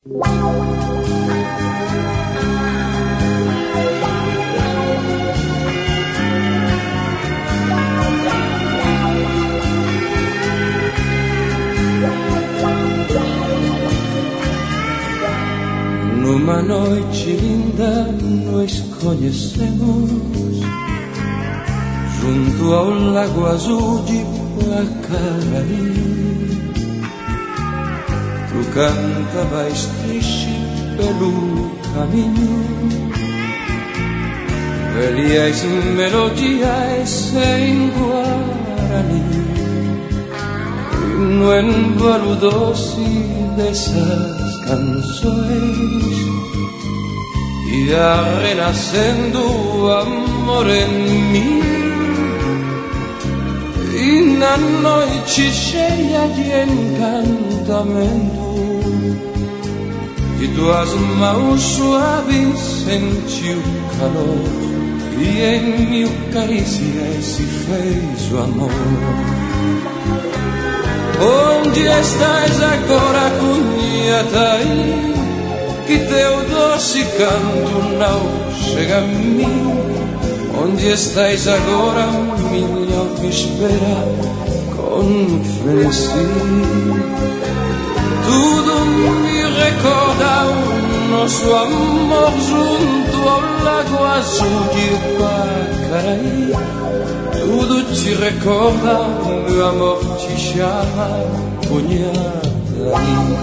Numa noite linda nos conhecemos, junto ao lago azul de Pacaraí. Tu cantavas triste pelo caminho, velhas melodias em Guarani, e no embalo doce dessas canções ia renascendo o amor em mim. E na noite cheia de encantamento, de tuas mãos suaves senti o calor, e em mil carícias se fez o amor. Onde estás agora, Cunhataí? Que teu doce canto não chega a mim. Onde estás agora, minha alma espera com frenesí. Tudo me recorda o nosso amor junto ao lago azul de Pacaraí. Tudo te recorda, meu amor te chama, Cunhataí.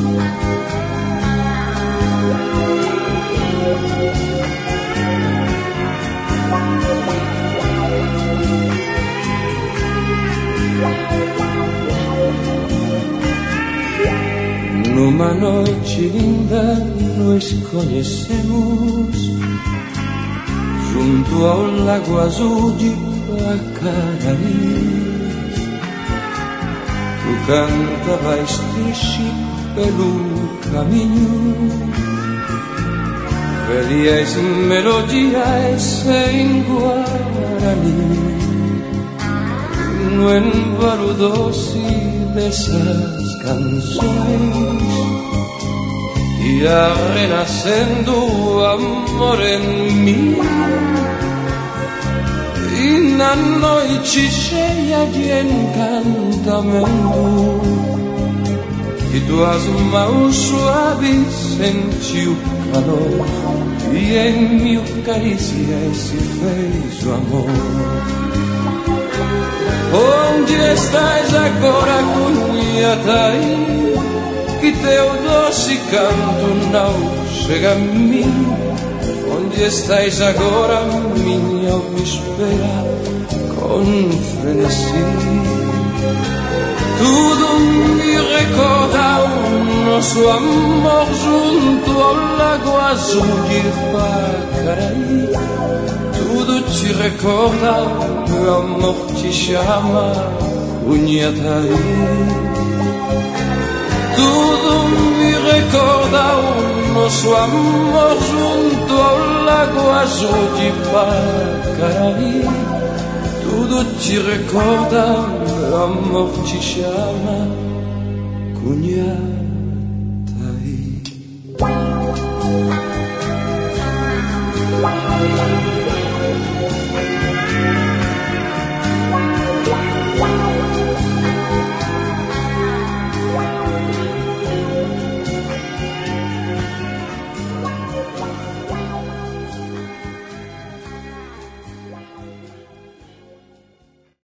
Numa noite linda nos conhecemos, junto ao lago azul de Pacaraí. Tu cantavas triste pelo caminho, velhas melodias em Guarani, no embalo doce dessas canções ia renascendo o amor em mim. E na noite cheia de encantamento, de tuas mãos suaves senti o calor, e em mil carícias se fez o amor. Onde estás agora, Cunhataí? Que teu doce canto não chega a mim. Onde estás agora, minha alma espera com frenesí. Tudo me recorda o nosso amor junto ao lago azul de Pacaraí. Tudo te recorda, meu amor te chama, Cunhataí. Tudo me recorda o nosso amor junto ao lago azul de Pacaraí. Tudo te recorda, meu amor te chama, Cunhataí.